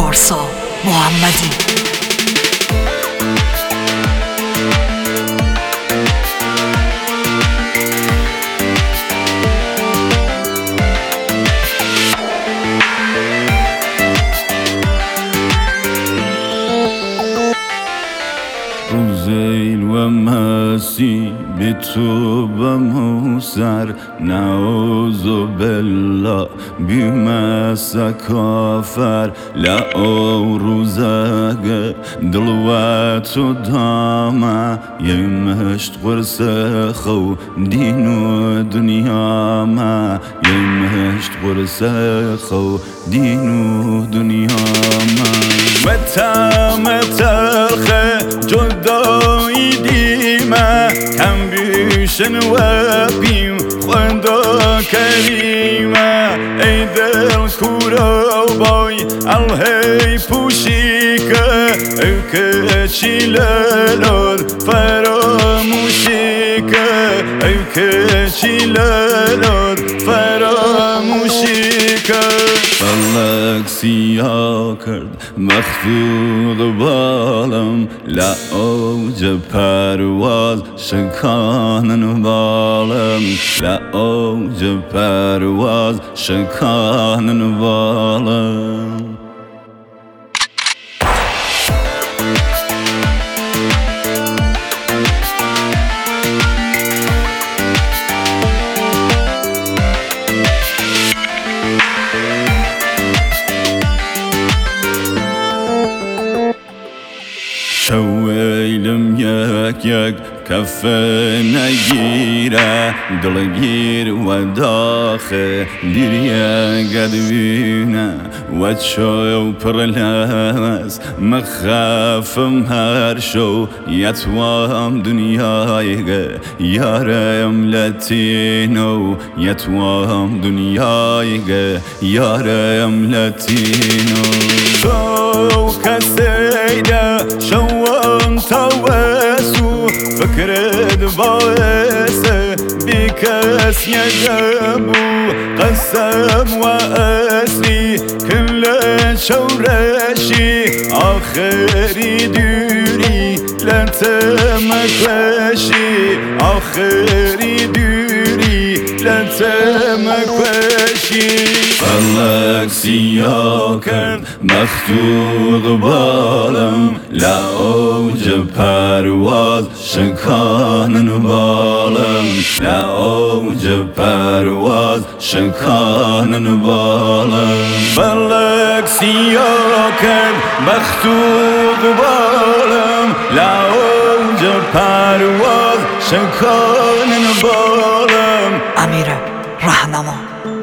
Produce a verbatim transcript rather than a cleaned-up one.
پارسا محمدی. روزیل و مسی به تو بم سر نعوذ بالله بیمس کافر لا روزاق دلوات داما يمشت قرص خو دين دنيا ما يمشت قرص خو دين دنيا ما متى متى جدایی دیمه کم بیشن و بیم خوندا کریمه ای دل کورا بای الهی پوشی که ای که چیلالاد فراموشی که ای که چیلالاد فراموشی که فلک سیاه کرد مخفوق بالم لا اوج پرواز شکانن بالم لا اوج پرواز شکانن بالم شویلم یک یک کفه نگیره دلگیر و داخل دیریه گدوینه و چو پرلس مخافم هر شو یتوام دنیای یارم لاتینو یتوام دنیای یارم لاتینو تو کسیده شوام توسو فكرت باعثة بكاس يجابو قسم وأسري كل شورشي آخري دوري لا تمكوشي آخري دوري لا تمكوشي فلك سیاه کرد مخطوط بالم لا اوج پرواز شکانن بالم لا اوج پرواز شکانن بالم فلک سیاه کرد مخطوط بالم لا اوج پرواز شکانن بالم. امیر رهنما.